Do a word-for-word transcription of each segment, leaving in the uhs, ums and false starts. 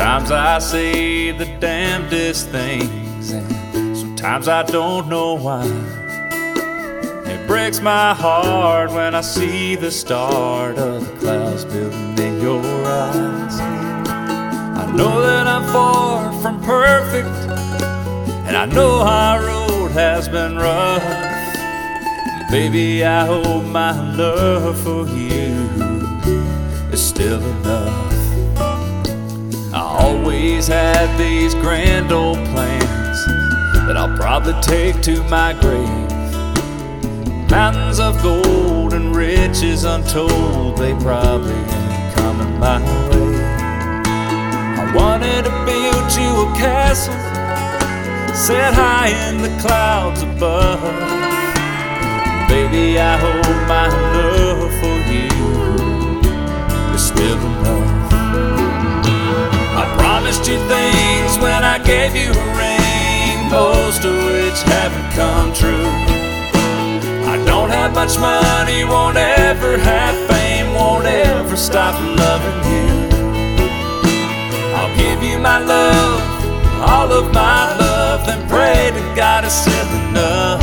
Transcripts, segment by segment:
Sometimes I say the damnedest things, and sometimes I don't know why. It breaks my heart when I see the start of the clouds building in your eyes. I know that I'm far from perfect, and I know our road has been rough. Baby, I hope my love for you is still enough. I always had these grand old plans that I'll probably take to my grave. Mountains of gold and riches untold, they probably ain't coming my way. I wanted to build you a castle set high in the clouds above. Baby, I hope my love for you is still enough. I promised you things when I gave you a ring, most of which haven't come true. I don't have much money, won't ever have fame, won't ever stop loving you. I'll give you my love, all of my love, then pray to God it's still enough.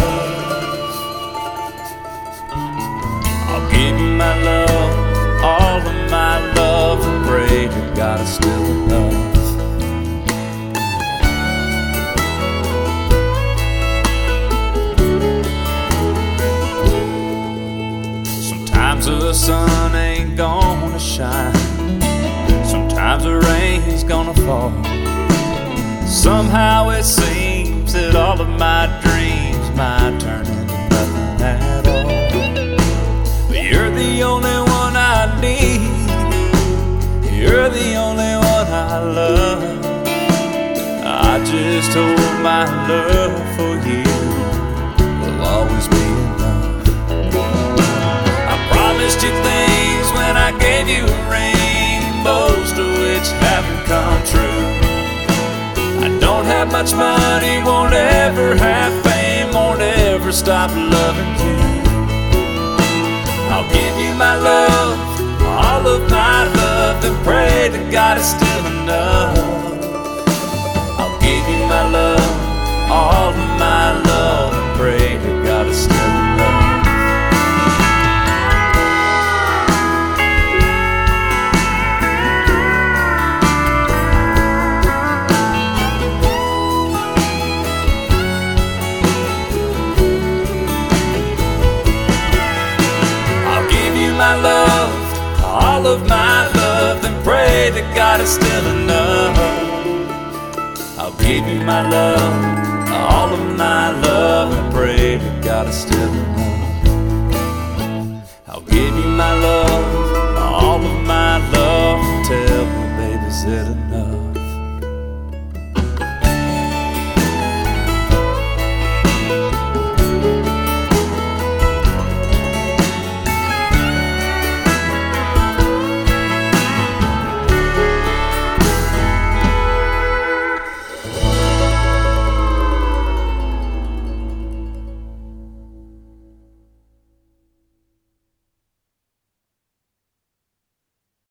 I'll give you my love, all of my love, and pray to God it's still enough. Sometimes the sun ain't gonna shine, sometimes the rain's gonna fall. Somehow it seems that all of my dreams might turn into nothing at all. But you're the only one I need, you're the only one I love. I just hope my love for you will always be enough. I promised you things when I gave you a ring, most of which haven't come true. I don't have much money, won't ever have fame, won't ever stop loving you. I'll give you my love, all of my love, and pray to God it's still enough. I'll give you my love, all of my love, and pray to God it's still enough. My love, all of my love, then pray to God it's still enough. I'll give you my love, all of my love, and pray to God it's still enough. I'll give you my love, all of my love, and tell me, baby, is it enough?